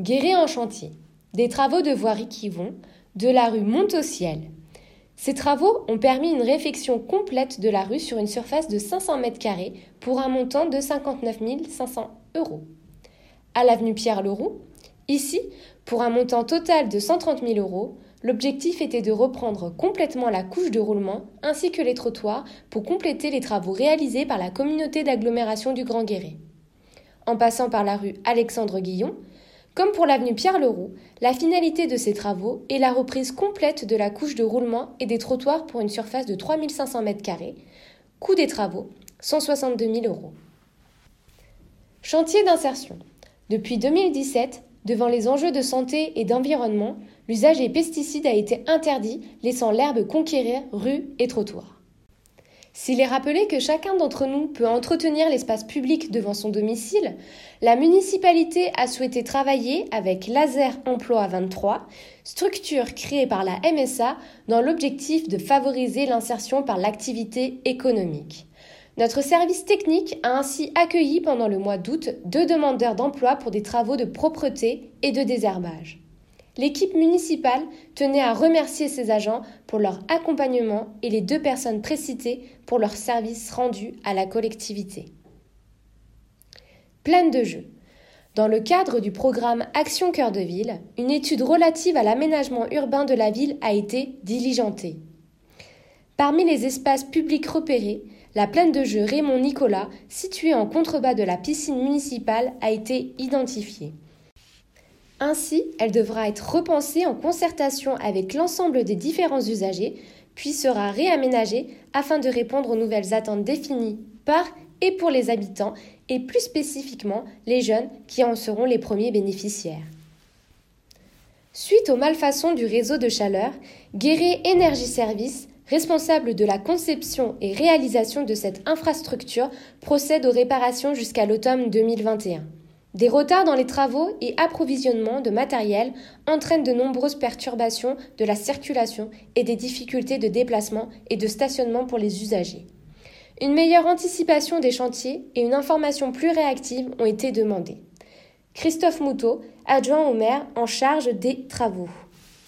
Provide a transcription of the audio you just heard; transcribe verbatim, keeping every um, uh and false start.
Guéret en chantier. Des travaux de voirie qui vont de la rue Monte-au-Ciel. Ces travaux ont permis une réfection complète de la rue sur une surface de cinq cents mètres carrés pour un montant de cinquante-neuf mille cinq cents euros. À l'avenue Pierre-Leroux, ici, pour un montant total de cent trente mille euros, l'objectif était de reprendre complètement la couche de roulement ainsi que les trottoirs pour compléter les travaux réalisés par la communauté d'agglomération du Grand Guéret. En passant par la rue Alexandre-Guillon, comme pour l'avenue Pierre-Leroux, la finalité de ces travaux est la reprise complète de la couche de roulement et des trottoirs pour une surface de trois mille cinq cents mètres carrés. Coût des travaux, cent soixante-deux mille euros. Chantier d'insertion. Depuis deux mille dix-sept, devant les enjeux de santé et d'environnement, l'usage des pesticides a été interdit, laissant l'herbe conquérir rues et trottoirs. S'il est rappelé que chacun d'entre nous peut entretenir l'espace public devant son domicile, la municipalité a souhaité travailler avec Laser Emploi vingt-trois, structure créée par la M S A dans l'objectif de favoriser l'insertion par l'activité économique. Notre service technique a ainsi accueilli pendant le mois d'août deux demandeurs d'emploi pour des travaux de propreté et de désherbage. L'équipe municipale tenait à remercier ses agents pour leur accompagnement et les deux personnes précitées pour leur service rendu à la collectivité. Plaine de jeux. Dans le cadre du programme Action Cœur de Ville, une étude relative à l'aménagement urbain de la ville a été diligentée. Parmi les espaces publics repérés, la plaine de jeux Raymond Nicolas, située en contrebas de la piscine municipale, a été identifiée. Ainsi, elle devra être repensée en concertation avec l'ensemble des différents usagers, puis sera réaménagée afin de répondre aux nouvelles attentes définies par et pour les habitants et plus spécifiquement les jeunes qui en seront les premiers bénéficiaires. Suite aux malfaçons du réseau de chaleur, Guéret Énergie Service, responsable de la conception et réalisation de cette infrastructure, procède aux réparations jusqu'à l'automne deux mille vingt et un. Des retards dans les travaux et approvisionnement de matériel entraînent de nombreuses perturbations de la circulation et des difficultés de déplacement et de stationnement pour les usagers. Une meilleure anticipation des chantiers et une information plus réactive ont été demandées. Christophe Moutot, adjoint au maire en charge des travaux.